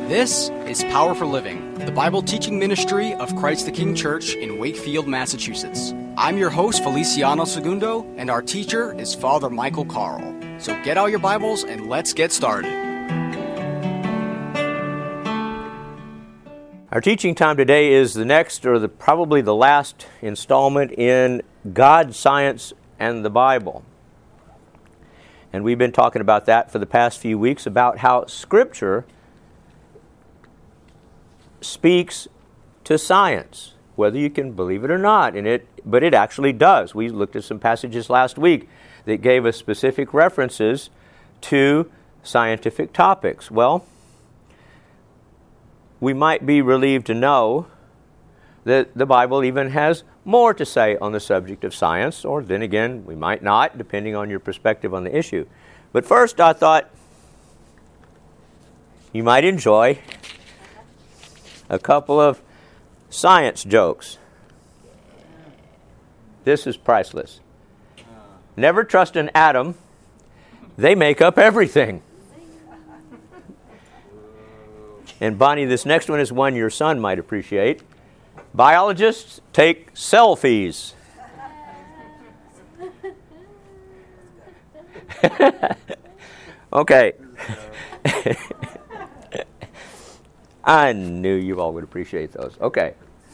This is Power for Living, the Bible teaching ministry of Christ the King Church in Wakefield, Massachusetts. I'm your host, Feliciano Segundo, and our teacher is Father Michael Carl. So get out your Bibles and let's get started. Our teaching time today is the next, or probably the last installment in God, Science, and the Bible. And we've been talking about that for the past few weeks, about how Scripture speaks to science, whether you can believe it or not, but it actually does. We looked at some passages last week that gave us specific references to scientific topics. Well, we might be relieved to know that the Bible even has more to say on the subject of science, or then again, we might not, depending on your perspective on the issue. But first, I thought you might enjoy a couple of science jokes. This is priceless. Never trust an atom. They make up everything. And Bonnie, this next one is one your son might appreciate. Biologists take selfies. Okay. I knew you all would appreciate those. Okay.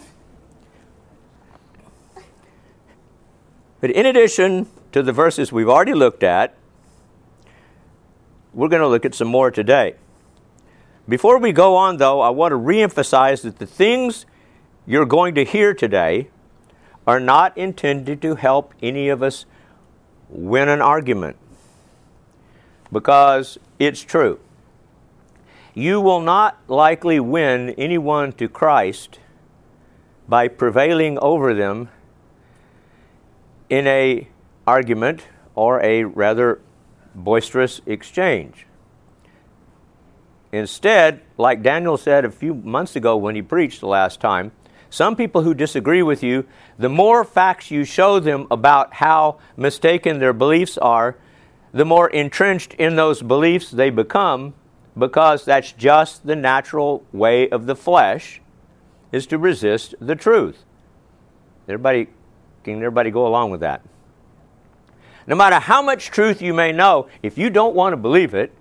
But in addition to the verses we've already looked at, we're going to look at some more today. Before we go on, though, I want to reemphasize that the things you're going to hear today are not intended to help any of us win an argument, because it's true. You will not likely win anyone to Christ by prevailing over them in an argument or a rather boisterous exchange. Instead, like Daniel said a few months ago when he preached the last time, some people who disagree with you, the more facts you show them about how mistaken their beliefs are, the more entrenched in those beliefs they become, because that's just the natural way of the flesh, is to resist the truth. Can everybody go along with that? No matter how much truth you may know, if you don't want to believe it,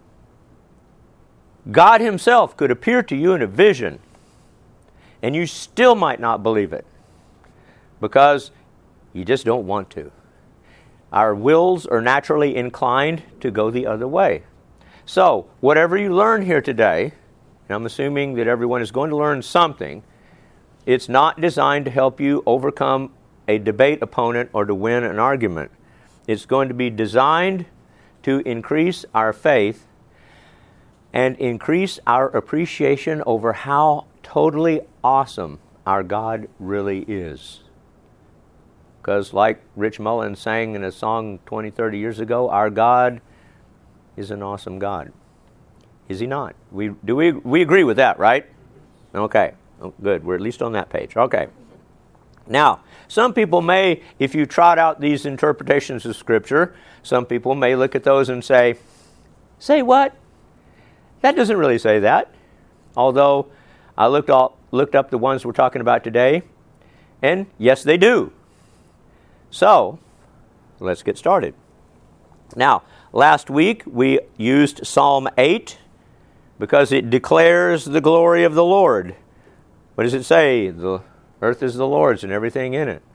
God Himself could appear to you in a vision, and you still might not believe it, because you just don't want to. Our wills are naturally inclined to go the other way. So, whatever you learn here today, and I'm assuming that everyone is going to learn something, it's not designed to help you overcome a debate opponent or to win an argument. It's going to be designed to increase our faith and increase our appreciation over how totally awesome our God really is. Because like Rich Mullins sang in a song 20, 30 years ago, our God is an awesome God. Is He not? We agree with that, right? Okay. Oh, good. We're at least on that page. Okay. Now, some people may, if you trot out these interpretations of Scripture, some people may look at those and say what? That doesn't really say that. Although I looked up the ones we're talking about today, and yes, they do. So, let's get started. Now, last week we used Psalm 8 because it declares the glory of the Lord. What does it say? The earth is the Lord's and everything in it.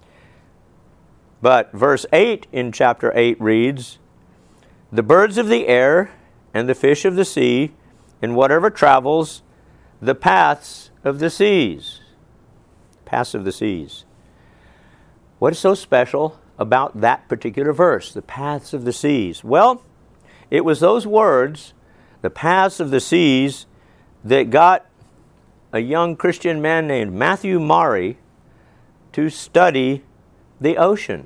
But verse 8 in chapter 8 reads, "The birds of the air and the fish of the sea, and whatever travels, the paths of the seas." Paths of the seas. What is so special about that particular verse, the paths of the seas? Well, it was those words, the paths of the seas, that got a young Christian man named Matthew Maury to study the ocean.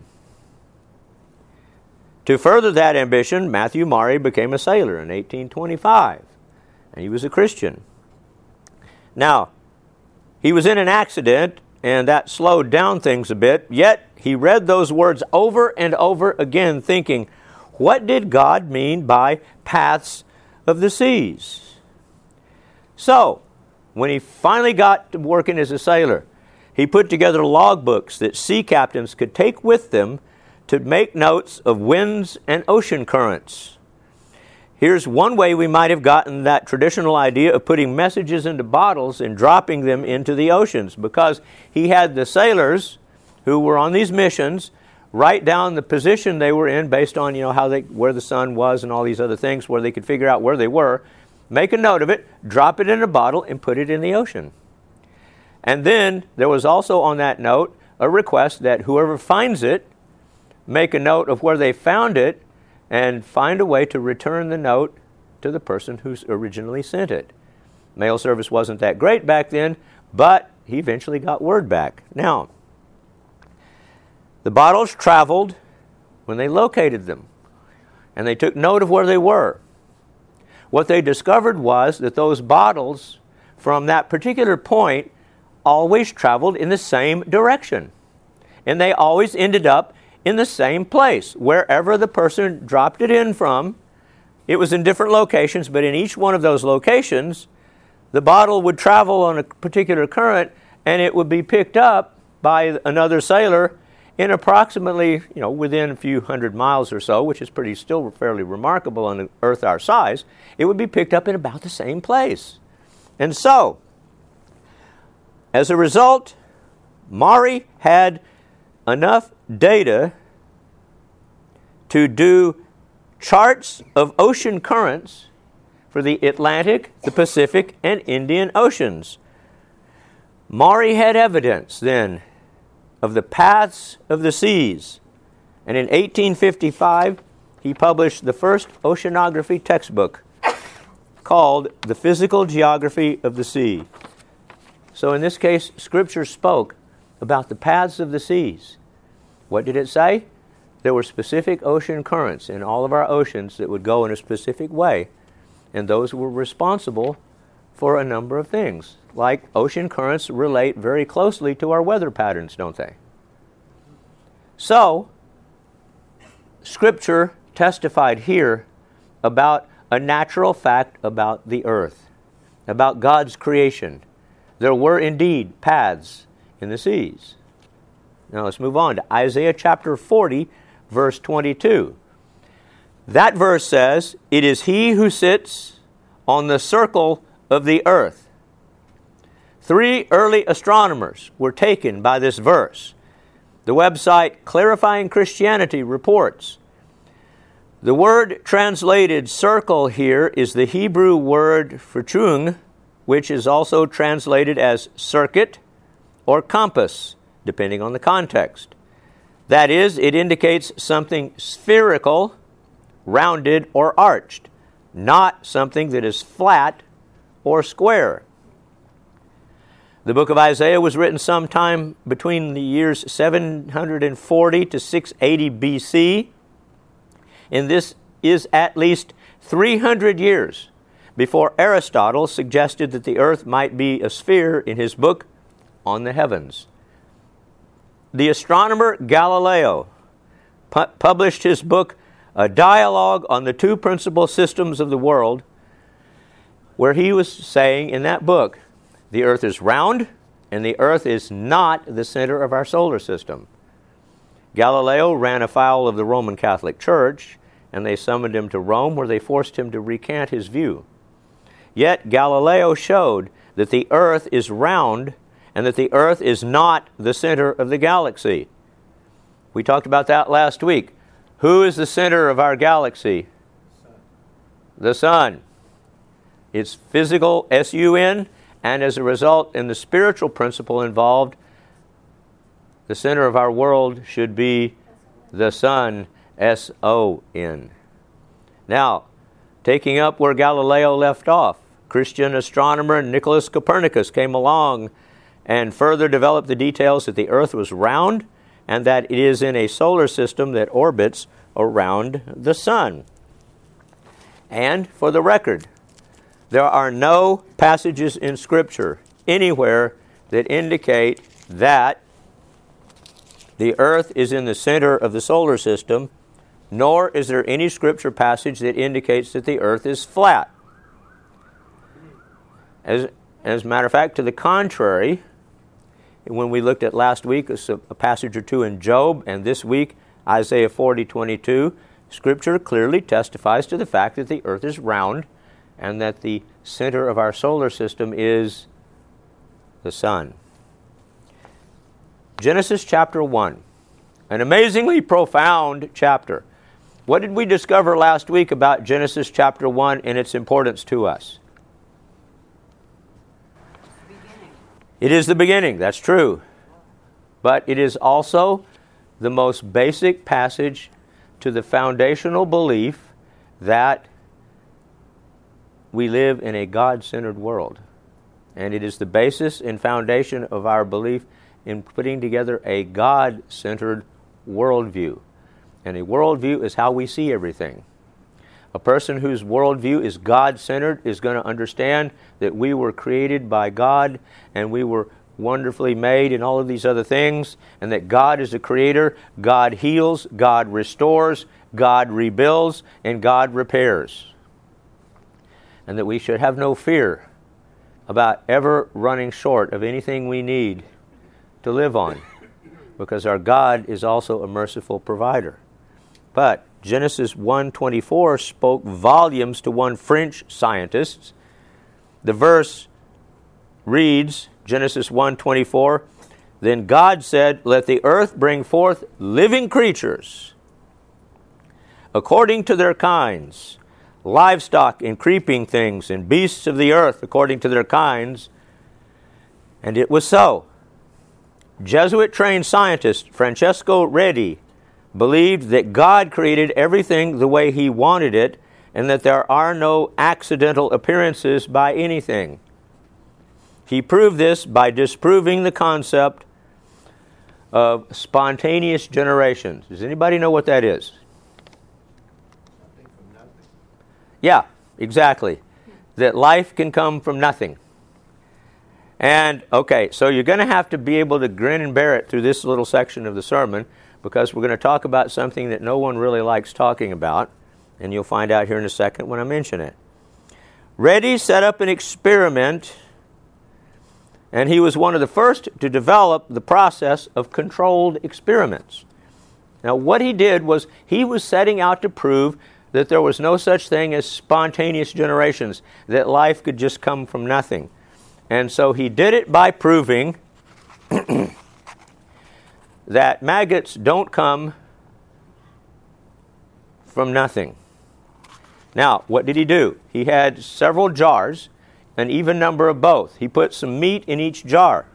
To further that ambition, Matthew Maury became a sailor in 1825, and he was a Christian. Now, he was in an accident, and that slowed down things a bit, yet he read those words over and over again, thinking, what did God mean by paths of the seas? So, when he finally got to working as a sailor, he put together logbooks that sea captains could take with them to make notes of winds and ocean currents. Here's one way we might have gotten that traditional idea of putting messages into bottles and dropping them into the oceans, because he had the sailors who were on these missions write down the position they were in based on, where the sun was and all these other things, where they could figure out where they were, make a note of it, drop it in a bottle, and put it in the ocean. And then there was also on that note a request that whoever finds it make a note of where they found it and find a way to return the note to the person who originally sent it. Mail service wasn't that great back then, but he eventually got word back. Now, the bottles traveled when they located them, and they took note of where they were. What they discovered was that those bottles from that particular point always traveled in the same direction, and they always ended up in the same place. Wherever the person dropped it in from, it was in different locations, but in each one of those locations, the bottle would travel on a particular current, and it would be picked up by another sailor in approximately, within a few hundred miles or so, which is still fairly remarkable on an Earth our size. It would be picked up in about the same place. And so, as a result, Maury had enough data to do charts of ocean currents for the Atlantic, the Pacific, and Indian Oceans. Maury had evidence then of the paths of the seas, and in 1855 he published the first oceanography textbook called The Physical Geography of the Sea. So in this case, Scripture spoke about the paths of the seas. What did it say? There were specific ocean currents in all of our oceans that would go in a specific way, and those were responsible for a number of things. Like ocean currents relate very closely to our weather patterns, don't they? So, Scripture testified here about a natural fact about the earth, about God's creation. There were indeed paths in the seas. Now let's move on to Isaiah chapter 40, verse 22. That verse says, "It is he who sits on the circle of the earth." 3 early astronomers were taken by this verse. The website Clarifying Christianity reports, the word translated circle here is the Hebrew word phuchung, which is also translated as circuit or compass, depending on the context. That is, it indicates something spherical, rounded, or arched, not something that is flat or square. The book of Isaiah was written sometime between the years 740 to 680 BC, and this is at least 300 years before Aristotle suggested that the earth might be a sphere in his book On the Heavens. The astronomer Galileo published his book, A Dialogue on the Two Principal Systems of the World, where he was saying in that book, the earth is round and the earth is not the center of our solar system. Galileo ran afoul of the Roman Catholic Church, and they summoned him to Rome, where they forced him to recant his view. Yet Galileo showed that the earth is round and that the earth is not the center of the galaxy. We talked about that last week. Who is the center of our galaxy? The sun. It's physical, S-U-N, and as a result, in the spiritual principle involved, the center of our world should be the sun, S-O-N. Now, taking up where Galileo left off, Christian astronomer Nicholas Copernicus came along and further developed the details that the earth was round and that it is in a solar system that orbits around the sun. And for the record, there are no passages in Scripture anywhere that indicate that the earth is in the center of the solar system, nor is there any Scripture passage that indicates that the earth is flat. As a matter of fact, to the contrary, when we looked at last week a passage or two in Job, and this week Isaiah 40:22, Scripture clearly testifies to the fact that the earth is round and that the center of our solar system is the sun. Genesis chapter 1, an amazingly profound chapter. What did we discover last week about Genesis chapter 1 and its importance to us? It is the beginning, that's true. But it is also the most basic passage to the foundational belief that we live in a God-centered world. And it is the basis and foundation of our belief in putting together a God-centered worldview. And a worldview is how we see everything. A person whose worldview is God-centered is going to understand that we were created by God and we were wonderfully made and all of these other things, and that God is a creator, God heals, God restores, God rebuilds, and God repairs. And that we should have no fear about ever running short of anything we need to live on, because our God is also a merciful provider. But Genesis 1:24 spoke volumes to one French scientist. The verse reads, Genesis 1:24, "Then God said, let the earth bring forth living creatures according to their kinds, livestock and creeping things, and beasts of the earth according to their kinds. And it was so." Jesuit-trained scientist Francesco Redi believed that God created everything the way He wanted it, and that there are no accidental appearances by anything. He proved this by disproving the concept of spontaneous generation. Does anybody know what that is? Something from nothing. Yeah, exactly. That life can come from nothing. And, okay, so you're going to have to be able to grin and bear it through this little section of the sermon, because we're going to talk about something that no one really likes talking about, and you'll find out here in a second when I mention it. Redi set up an experiment, and he was one of the first to develop the process of controlled experiments. Now, what he did was he was setting out to prove that there was no such thing as spontaneous generations, that life could just come from nothing. And so he did it by proving that maggots don't come from nothing. Now, what did he do? He had several jars, an even number of both. He put some meat in each jar.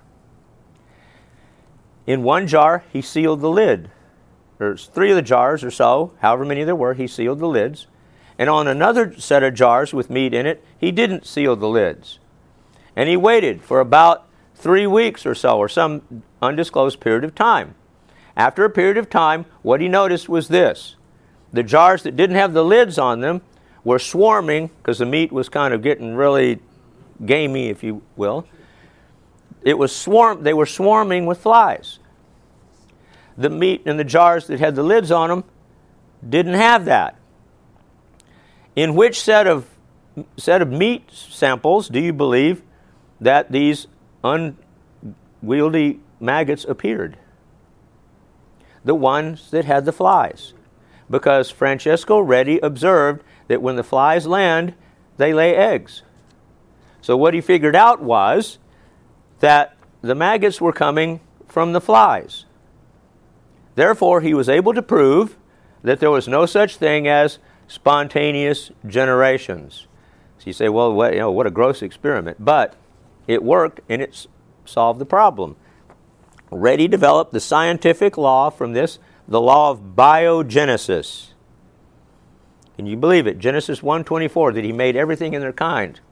In one jar, he sealed the lid. There's 3 of the jars or so, however many there were, he sealed the lids. And on another set of jars with meat in it, he didn't seal the lids. And he waited for about 3 weeks or so, or some undisclosed period of time. After a period of time, what he noticed was this. The jars that didn't have the lids on them were swarming, because the meat was kind of getting really gamey, if you will. They were swarming with flies. The meat in the jars that had the lids on them didn't have that. In which set of meat samples do you believe that these unwieldy maggots appeared? The ones that had the flies. Because Francesco Redi observed that when the flies land, they lay eggs. So what he figured out was that the maggots were coming from the flies. Therefore, he was able to prove that there was no such thing as spontaneous generations. So you say, well, what a gross experiment. But it worked, and it solved the problem. Redi developed the scientific law from this, the law of biogenesis. Can you believe it? Genesis 1:24, that he made everything in their kind.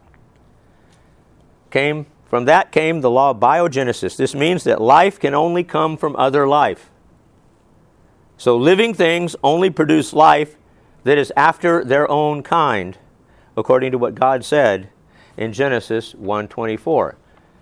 From that came the law of biogenesis. This means that life can only come from other life. So living things only produce life that is after their own kind, according to what God said in Genesis 1:24.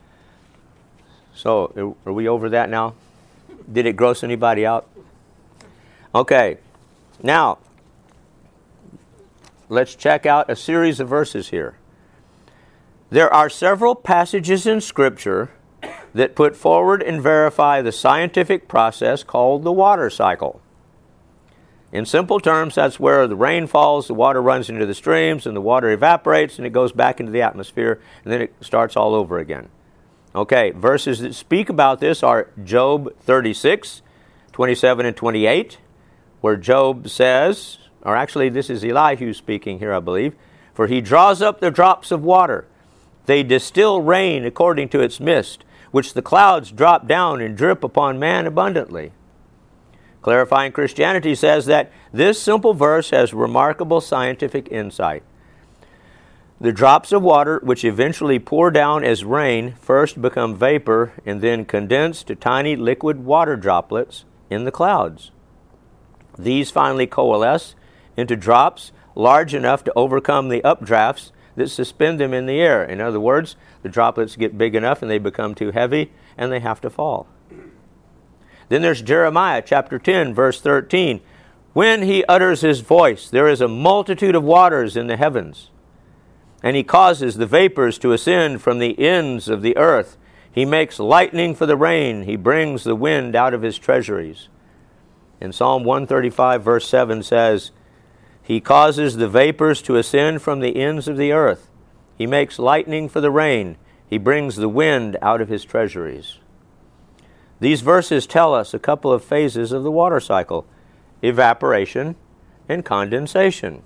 So, are we over that now? Did it gross anybody out? Okay. Now, let's check out a series of verses here. There are several passages in Scripture that put forward and verify the scientific process called the water cycle. In simple terms, that's where the rain falls, the water runs into the streams, and the water evaporates, and it goes back into the atmosphere, and then it starts all over again. Okay, verses that speak about this are Job 36, 27 and 28, where Job says, or actually this is Elihu speaking here, I believe, for he draws up the drops of water. They distill rain according to its mist, which the clouds drop down and drip upon man abundantly. Clarifying Christianity says that this simple verse has remarkable scientific insight. The drops of water, which eventually pour down as rain, first become vapor and then condense to tiny liquid water droplets in the clouds. These finally coalesce into drops large enough to overcome the updrafts that suspend them in the air. In other words, the droplets get big enough and they become too heavy and they have to fall. Then there's Jeremiah chapter 10, verse 13. When he utters his voice, there is a multitude of waters in the heavens, and he causes the vapors to ascend from the ends of the earth. He makes lightning for the rain. He brings the wind out of his treasuries. In Psalm 135, verse 7 says, he causes the vapors to ascend from the ends of the earth. He makes lightning for the rain. He brings the wind out of his treasuries. These verses tell us a couple of phases of the water cycle: evaporation and condensation.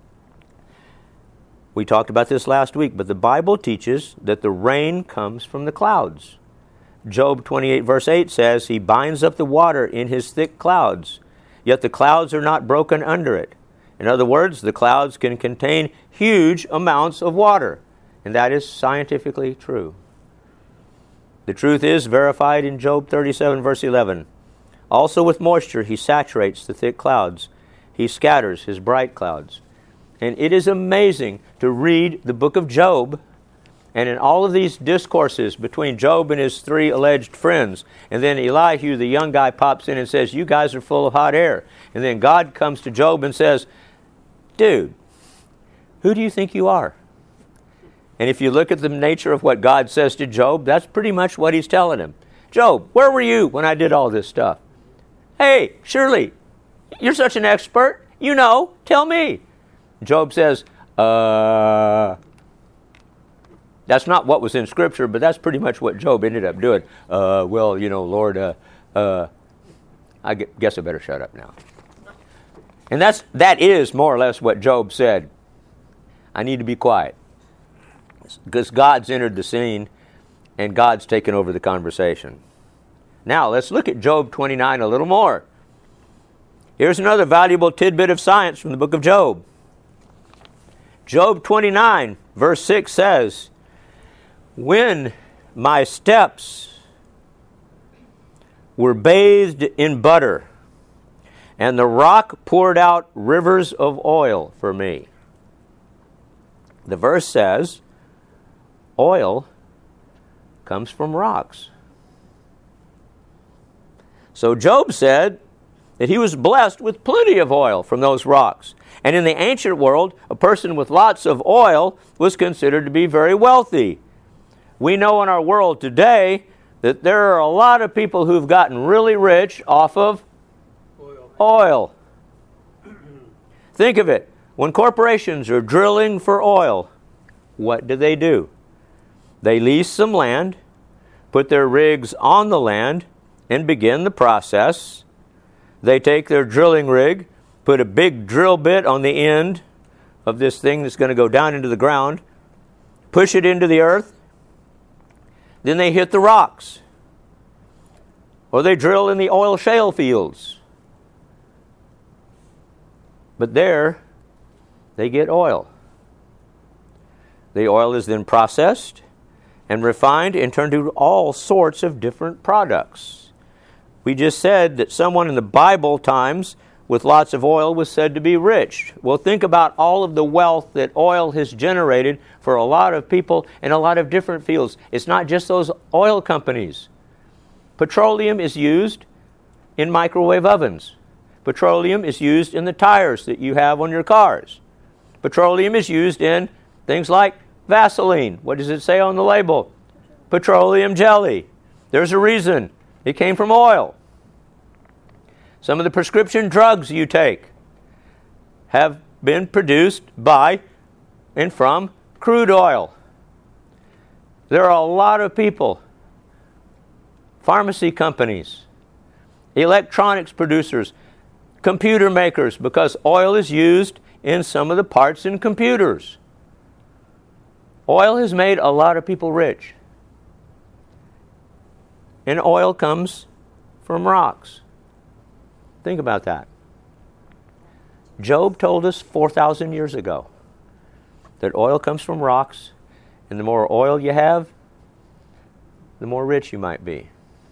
We talked about this last week, but the Bible teaches that the rain comes from the clouds. Job 28 verse 8 says, he binds up the water in his thick clouds, yet the clouds are not broken under it. In other words, the clouds can contain huge amounts of water, and that is scientifically true. The truth is verified in Job 37 verse 11. Also with moisture he saturates the thick clouds. He scatters his bright clouds. And it is amazing to read the book of Job, and in all of these discourses between Job and his three alleged friends, and then Elihu, the young guy, pops in and says, you guys are full of hot air. And then God comes to Job and says, dude, who do you think you are? And if you look at the nature of what God says to Job, that's pretty much what he's telling him. Job, where were you when I did all this stuff? Hey, Shirley, you're such an expert. You know, tell me. Job says, that's not what was in Scripture, but that's pretty much what Job ended up doing. Well, you know, Lord, I guess I better shut up now. And that is more or less what Job said. I need to be quiet. Because God's entered the scene and God's taken over the conversation. Now, let's look at Job 29 a little more. Here's another valuable tidbit of science from the book of Job. Job 29, verse 6 says, when my steps were bathed in butter, and the rock poured out rivers of oil for me. The verse says, oil comes from rocks. So Job said that he was blessed with plenty of oil from those rocks. And in the ancient world, a person with lots of oil was considered to be very wealthy. We know in our world today that there are a lot of people who've gotten really rich off of oil. Think of it. When corporations are drilling for oil, what do? They lease some land, put their rigs on the land, and begin the process. They take their drilling rig, put a big drill bit on the end of this thing that's going to go down into the ground, push it into the earth, then they hit the rocks. Or they drill in the oil shale fields. But there, they get oil. The oil is then processed and refined and turned into all sorts of different products. We just said that someone in the Bible times with lots of oil was said to be rich. Well, think about all of the wealth that oil has generated for a lot of people in a lot of different fields. It's not just those oil companies. Petroleum is used in microwave ovens. Petroleum is used in the tires that you have on your cars. Petroleum is used in things like Vaseline. What does it say on the label? Petroleum jelly. There's a reason. It came from oil. Some of the prescription drugs you take have been produced by and from crude oil. There are a lot of people, pharmacy companies, electronics producers, computer makers, because oil is used in some of the parts in computers. Oil has made a lot of people rich. And oil comes from rocks. Think about that. Job told us 4,000 years ago that oil comes from rocks, and the more oil you have, the more rich you might be.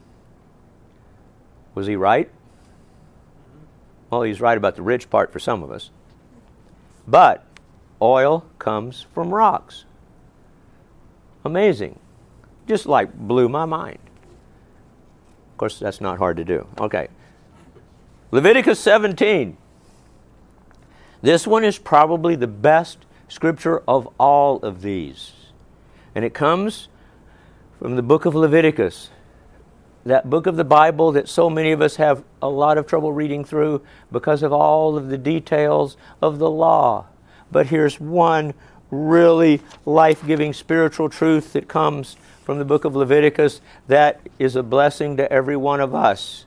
Was he right? Well, he's right about the rich part for some of us. But oil comes from rocks. Amazing. Just like blew my mind. Of course, that's not hard to do. Okay. Leviticus 17. This one is probably the best scripture of all of these. And it comes from the book of Leviticus. That book of the Bible that so many of us have a lot of trouble reading through because of all of the details of the law. But here's one really life-giving spiritual truth that comes from the book of Leviticus that is a blessing to every one of us.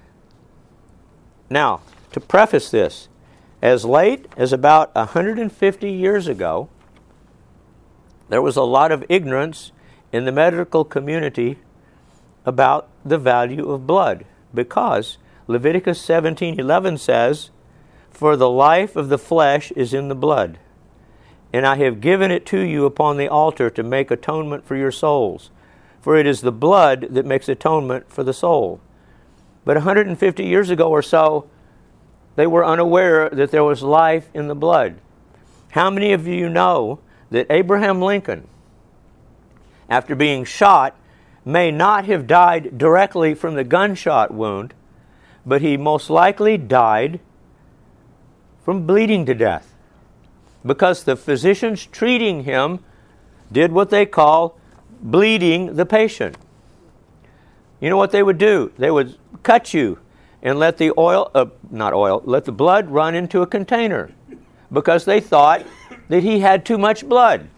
Now, to preface this, as late as about 150 years ago, there was a lot of ignorance in the medical community about the value of blood, because Leviticus 17:11 says, "For the life of the flesh is in the blood, and I have given it to you upon the altar to make atonement for your souls. For it is the blood that makes atonement for the soul." But 150 years ago or so, they were unaware that there was life in the blood. How many of you know that Abraham Lincoln, after being shot, may not have died directly from the gunshot wound, but he most likely died from bleeding to death, because the physicians treating him did what they call bleeding the patient. You know what they would do? They would cut you and let the let the blood run into a container, because they thought that he had too much blood.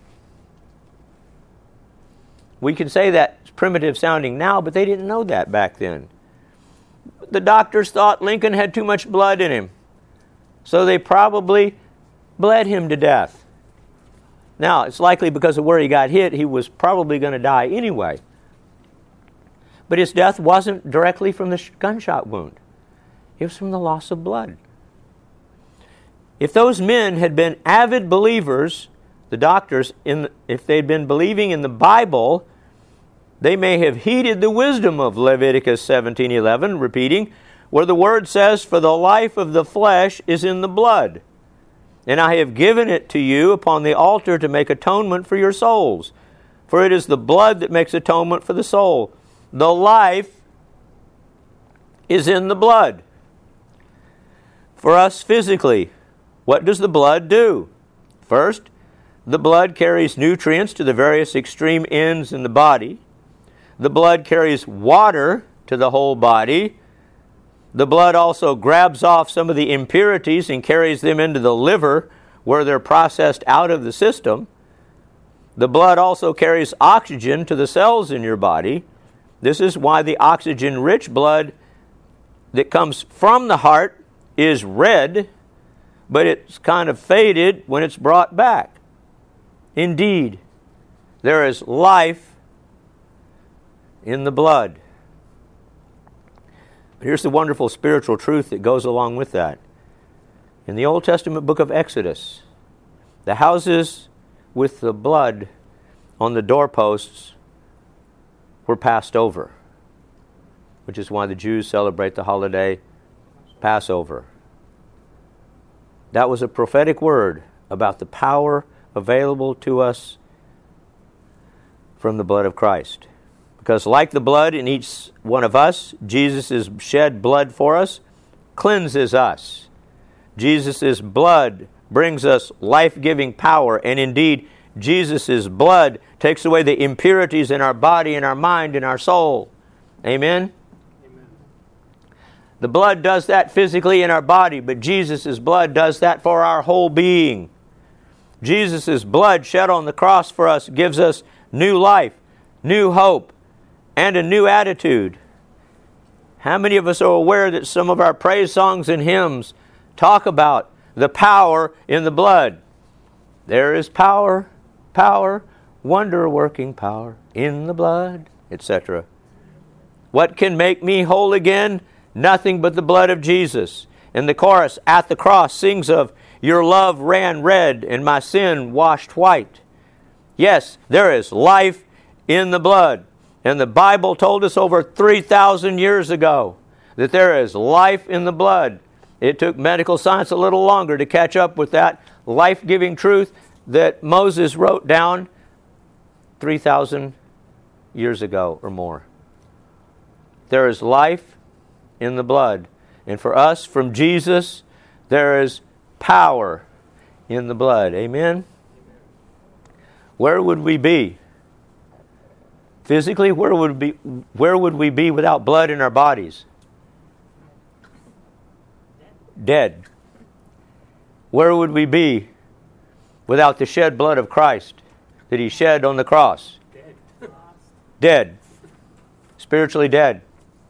We can say that's primitive sounding now, but they didn't know that back then. The doctors thought Lincoln had too much blood in him, so they probably bled him to death. Now, it's likely because of where he got hit, he was probably going to die anyway. But his death wasn't directly from the gunshot wound. It was from the loss of blood. If those men had been avid believers, the doctors, if they'd been believing in the Bible, they may have heeded the wisdom of Leviticus 17:11, repeating, where the word says, "For the life of the flesh is in the blood, and I have given it to you upon the altar to make atonement for your souls. For it is the blood that makes atonement for the soul. The life is in the blood." For us physically, what does the blood do? First, the blood carries nutrients to the various extreme ends in the body. The blood carries water to the whole body. The blood also grabs off some of the impurities and carries them into the liver, where they're processed out of the system. The blood also carries oxygen to the cells in your body. This is why the oxygen-rich blood that comes from the heart is red, but it's kind of faded when it's brought back. Indeed, there is life in the blood. But here's the wonderful spiritual truth that goes along with that. In the Old Testament book of Exodus, the houses with the blood on the doorposts were passed over, which is why the Jews celebrate the holiday Passover. That was a prophetic word about the power available to us from the blood of Christ. Because like the blood in each one of us, Jesus' shed blood for us cleanses us. Jesus' blood brings us life-giving power, and indeed, Jesus' blood takes away the impurities in our body, in our mind, in our soul. Amen? Amen. The blood does that physically in our body, but Jesus' blood does that for our whole being. Jesus' blood shed on the cross for us gives us new life, new hope, and a new attitude. How many of us are aware that some of our praise songs and hymns talk about the power in the blood? There is power, power, wonder-working power in the blood, etc. What can make me whole again? Nothing but the blood of Jesus. And the chorus, At the Cross, sings of, Your love ran red and my sin washed white. Yes, there is life in the blood. And the Bible told us over 3,000 years ago that there is life in the blood. It took medical science a little longer to catch up with that life-giving truth that Moses wrote down 3,000 years ago or more. There is life in the blood. And for us, from Jesus, there is power in the blood. Amen? Where would we be? Physically, where would we be without blood in our bodies? Dead. Where would we be without the shed blood of Christ that He shed on the cross? Dead. Spiritually dead.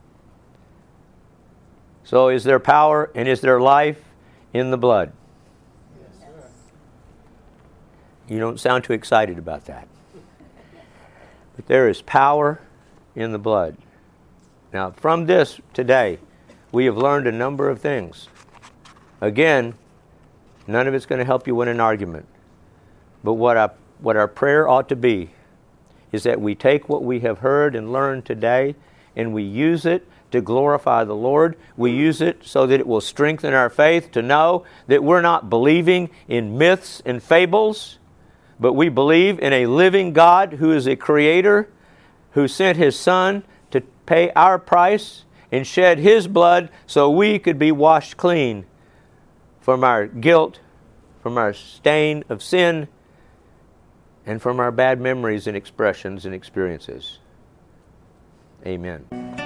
So is there power and is there life in the blood? Yes, sir. You don't sound too excited about that. But there is power in the blood. Now, from this today, we have learned a number of things. Again, none of it's going to help you win an argument. But what our prayer ought to be is that we take what we have heard and learned today and we use it to glorify the Lord. We use it so that it will strengthen our faith to know that we're not believing in myths and fables, but we believe in a living God who is a creator, who sent His Son to pay our price and shed His blood so we could be washed clean from our guilt, from our stain of sin, and from our bad memories and expressions and experiences. Amen.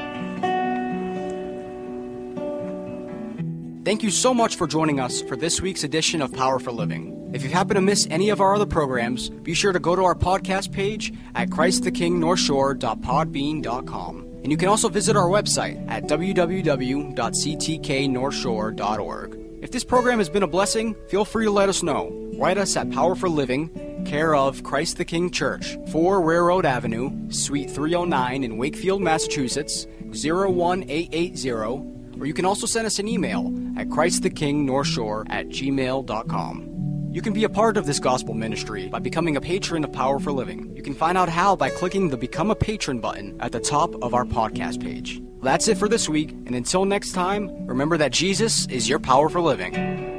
Thank you so much for joining us for this week's edition of Power for Living. If you happen to miss any of our other programs, be sure to go to our podcast page at ChristTheKingNorthshore.podbean.com. And you can also visit our website at www.ctknorthshore.org. If this program has been a blessing, feel free to let us know. Write us at Power for Living, care of Christ the King Church, 4 Railroad Avenue, Suite 309 in Wakefield, Massachusetts, 01880, or you can also send us an email at ChristTheKingNorthshore@gmail.com. You can be a part of this gospel ministry by becoming a patron of Power for Living. You can find out how by clicking the Become a Patron button at the top of our podcast page. That's it for this week, and until next time, remember that Jesus is your power for living.